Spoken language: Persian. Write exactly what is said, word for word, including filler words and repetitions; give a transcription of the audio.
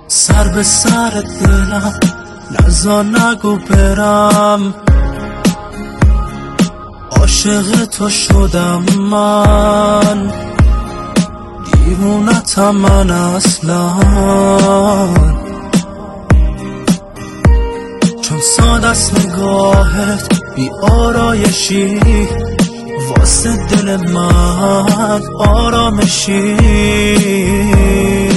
سر به سر دلم نزا نگو برم، عاشق تو شدم من، دیوونتم من اصلا، چون ساده است نگاهت بی آرایشی، واسه دل من آرامشی.